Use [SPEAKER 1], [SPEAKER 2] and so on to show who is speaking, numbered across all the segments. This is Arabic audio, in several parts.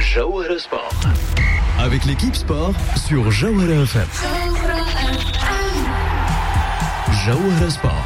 [SPEAKER 1] Jawhara Sport. Avec l'équipe sport sur Jawhara FM. Jawhara Sport.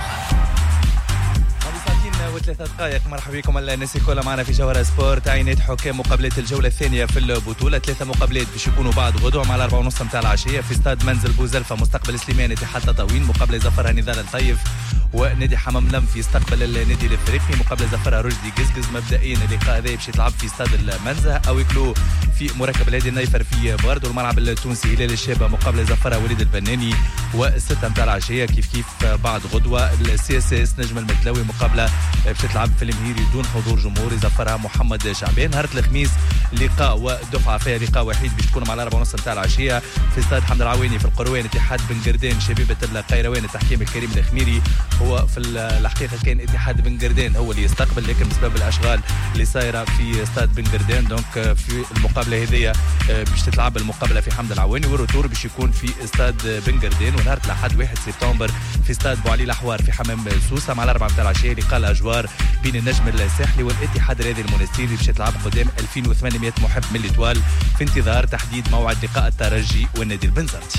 [SPEAKER 2] وثلاثة دقائق. مرحبا بكم الناس الكل معنا في جوهرة سبورت. عينات حكام مقابلات الجولة الثانية في البطولة. 3 مقابلات باش يكونوا بعد غدوة مع 4:30 متاع العشية في استاد منزل بوزلفة. مستقبل سليمان اتحاد تطاوين مقابلة زفرها نضال الطيف ونادي حمام لمف يستقبل النادي الافريقي مقابلة زفرها رشدي قزقز. مبدئيا اللقاء هذا باش يتلعب في استاد المنزه او يكلو في مركب الهادي النيفر في بارد. والملعب التونسي هلال الشابة مقابلة زفرها وليد البناني و6 متاع العشية كيف بعد غدوة. السي اس اس نجم المتلاوي مقابلة باش تلعب في المهيري دون حضور جمهوري زفرها محمد شعبان. نهار الخميس لقاء ودفعه فيها لقاء وحيد باش تكون مع 4:30 متاع العشيه في استاد حمد العويني في القروان. اتحاد بن قردان شبيبه القيروان التحكيم الكريم الخميري. هو في الحقيقه كان اتحاد بن قردان هو اللي يستقبل، لكن بسبب الاشغال اللي صايره في استاد بن قردان دونك في المقابله هذه باش تتلعب المقابله في حمد العويني والروتور باش يكون في استاد بن قردان. ونهار الاحد 1 سبتمبر في استاد بوعلي الاحوار في حمام سوسه مع 4 متاع العشيه لقاء الاجوار بين النجم الساحلي والاتحاد الرياضي المونستيري باش تلعب قدام 2800 محب من الاتوال في انتظار تحديد موعد لقاء الترجي والنادي البنزرتي.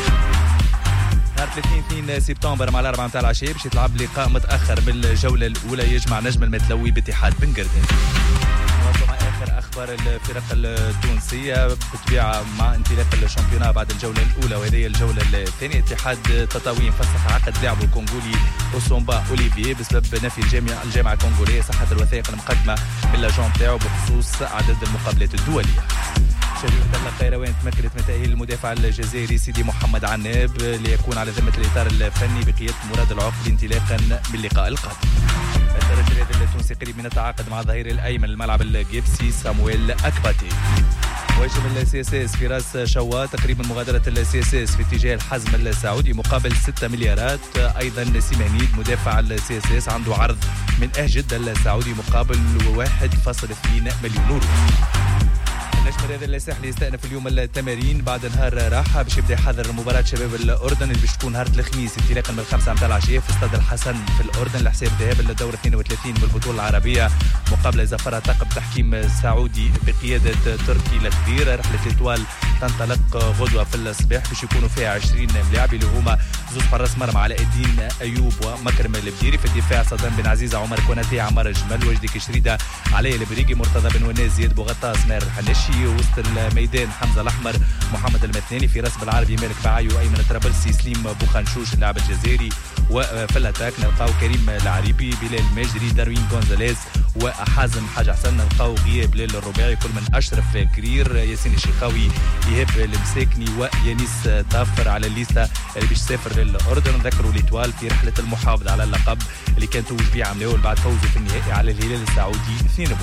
[SPEAKER 2] نهار 30 سبتمبر مع 4 متاع العشيه باش يتلعب لقاء متاخر بالجوله الاولى يجمع نجم المتلوي باتحاد بن قردان. مع اخر اخبار الفرق التونسيه بالطبيعه مع انطلاق الشامبيونات بعد الجوله الاولى وهذه الجوله الثانيه. اتحاد تطاوين فسخ عقد لاعبه الكونغولي اوسومبا اوليفييه بسبب نفي الجامعه الكونغوليه صحه الوثائق المقدمه من لاجون تاعو بخصوص عدد المقابلات الدوليه. شبيبة القيروان تمكنت من تأهيل المدافع الجزائري سيدي محمد عناب ليكون على ذمة الإطار الفني بقيادة مراد العقل انطلاقا باللقاء القادم. الترجي الرياضي التونسي قريب من التعاقد مع الظهير الأيمن الملعب الجيبسي سامويل أكباتي. مهاجم السي اس اس فراس شوا تقريبا مغادرة السي اس اس في اتجاه الحزم السعودي مقابل 6 مليارات. أيضا سيمانيد مدافع السي اس اس عنده عرض من جدة السعودي مقابل 1.2 مليون يورو. النجم الرياضي الساحلي يستأنف اليوم التمارين بعد نهار راحة باش يبدا يحضر مباراة شباب الأردن اللي باش تكون نهار الخميس انطلاقا من 5 متاع العشية في استاد الحسن في الأردن لحساب ذهاب للدورة 32 بالبطولة العربية مقابلة زفرها طاقم تحكيم سعودي بقيادة تركي الكبير. رحلة الإتوال تنطلق غدوة في الصباح باش يكونوا فيها 20 لاعب اللي هما زوج حراس مرمى علاء الدين أيوب ومكرم البديري. في الدفاع صدام بن عزيزة عمر كوناتي عمار الجمل وجدي كشريدة علي البريقي مرتضى بن وناس زياد بوغطاس ماهر الحنشي. وسط الميدان حمزة الأحمر محمد المثناني في راس بالعربي مالك بعاي وأيمن الطرابلسي سليم بوخنشوش اللاعب الجزائري. وفي الاتاك نلقاو كريم العريبي بلال الماجري داروين غونزاليز وحازم حاج حسن. نلقاو غياب ليل الرباعي كل من أشرف كرير ياسين الشيخاوي إيهاب المساكني ويانيس طافر على الليسته اللي باش تسافر للأردن. ذكروا الإتوال في رحلة المحافظة على اللقب اللي كان توج بيه عملاول بعد فوزه في النهائي على الهلال السعودي 2-1.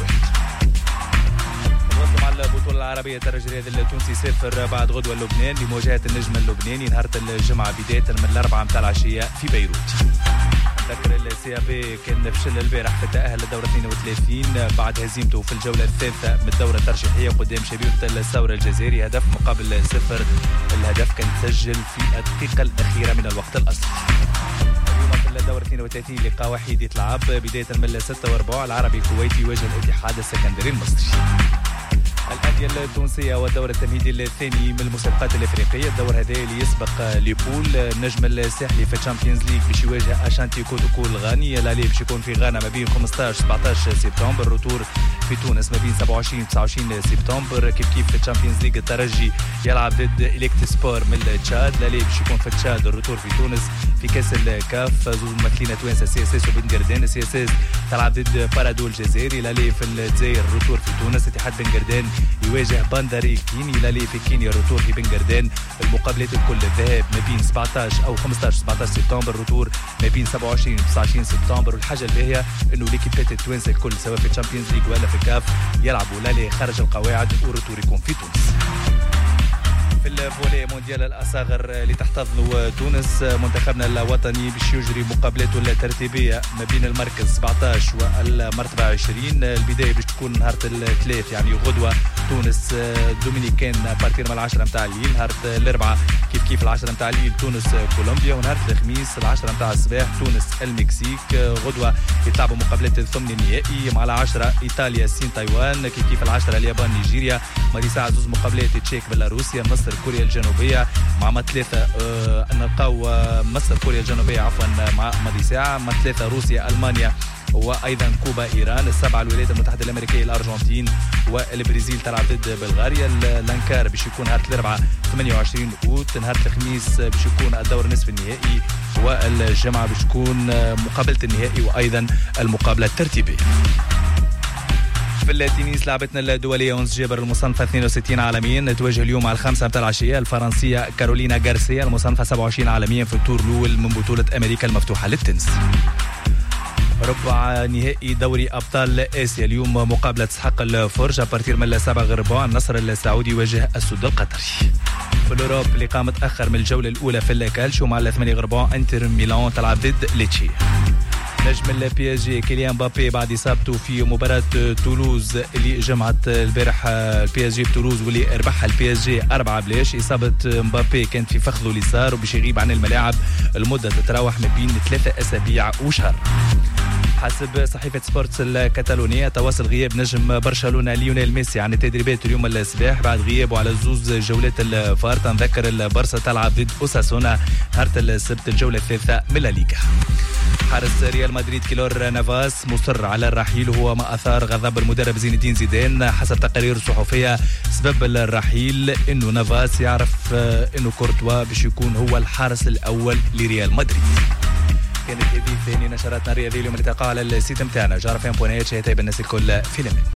[SPEAKER 2] مع البطولة العربية الترجي الرياضي التونسي سافر بعد غدوة لبنان لمواجهة النجم اللبناني نهار الجمعة بداية من 4 متاع العشية في بيروت. ذكر السي بي كان فشل البارح في التأهل للدورة 32 بعد هزيمته في الجولة الثالثة من الدورة الترشيحية قدام شبيبة الثورة الجزائري هدف مقابل 0. الهدف كان تسجل في الدقيقة الأخيرة من الوقت الأصلي. الدورة 32 لقاء وحيد يتلعب بداية من 6:15 العربي الكويتي يواجه الاتحاد السكندري المصري. الأندية التونسية والدور التمهيدي الثاني من المسابقات الإفريقية. الدور هذا اللي يسبق ليبول. النجم الساحلي في الشامبيونز ليج باش يواجه أشانتي كوتوكو الغاني. الالي باش يكون في غانا ما بين 15-17 سبتمبر. الروتور في تونس ما بين 27-29 سبتمبر. كيف في الشامبيونز ليج الترجي يلعب ضد إليكت سبور من تشاد. الالي باش يكون في تشاد. الروتور في تونس في كاس الكاف زوج ممثلين توانسه سي اس اس وبن قردان. سي اس اس تلعب ضد بارادو الجزائري. الالي في الجزائر. الروتور في تونس. اتحاد بن قردان يواجه بانداري الكيني. الالي في كينيا. الروتور في بن قردان. المقابلات الكل الذهاب ما بين 17 او 15-17 سبتمبر. الروتور ما بين 27-29 سبتمبر. والحاجه الباهيه انه ليكيبات التوانسه الكل سواء في الشامبيونز ليج ولا في الكاف يلعبوا الالي خارج القواعد والروتور يكون في تونس. في الفولي مونديال الأصاغر اللي تحتضنه تونس منتخبنا الوطني باش يجري مقابلاته الترتيبية ما بين المركز 17 والمرتبة 20. البداية باش تكون نهار الثلاث يعني غدوة تونس دومينيكان بارتير من 10 متاع الليل. نهار الاربعاء كيف 10 متاع الليل تونس كولومبيا. ونهار الخميس 10 متاع الصباح تونس المكسيك. غدوه يتلعبوا مقابلات الثمن النهائي مع 10 ايطاليا الصين تايوان. كيف 10 اليابان نيجيريا. ماضي ساعه زوز مقابلات تشيك بيلاروسيا مصر كوريا الجنوبيه. مع 3 نلقاو مصر كوريا الجنوبيه عفوا مع ماضي ساعه. مع 3 روسيا المانيا وايضا كوبا ايران. 7 الولايات المتحده الامريكيه الارجنتين والبرازيل تلعب ضد بلغاريا. الانكار باش يكون نهار الاربعاء 28 اوت. نهار الخميس باش يكون الدور النصف النهائي والجمعه باش تكون مقابله النهائي وايضا المقابله الترتيبيه. في التنس لعبتنا الدولية أنس جابر المصنفة 62 عالميا تواجه اليوم على 5 متاع العشية الفرنسية كارولينا غارسيا المصنفة 27 عالميا في الدور الأول من بطولة أمريكا المفتوحة للتنس. ربع نهائي دوري أبطال آسيا اليوم مقابلة سحق الفرج أبارتير من 7 غرباء. النصر السعودي يواجه السد القطري. في الأوروب اللي قام متأخر من الجولة الأولى في الكالشيو مع 8 غرباء انتر ميلان تلعب ضد ليتشي. نجم البي اس جي كيليان مبابي بعد اصابته في مباراه تولوز اللي جمعت البارح البي اس جي بتولوز واللي ربحها البي اس جي 4-0. اصابه مبابي كانت في فخذه اليسار وباش يغيب عن الملاعب المده تتراوح ما بين 3 أسابيع وشهر. حسب صحيفة سبورتس الكتالونية تواصل غياب نجم برشلونة ليونيل ميسي عن التدريبات اليوم الصباح بعد غيابه على 2 جولات الفار. تنذكر البارسا تلعب ضد أوساسونا نهار السبت الجولة الثالثة من الليغا. حارس ريال مدريد كيلور نافاس مصر على الرحيل وهو ما أثار غضب المدرب زين الدين زيدان. حسب تقارير صحفية سبب الرحيل إنه نافاس يعرف إنه كورتوا باش يكون هو الحارس الأول لريال مدريد. كانت هذه ثاني نشراتنا الرياضية اليوم. التقاء على السيت متاعنا جارفين.ch. يتابع الناس الكل في الأمان.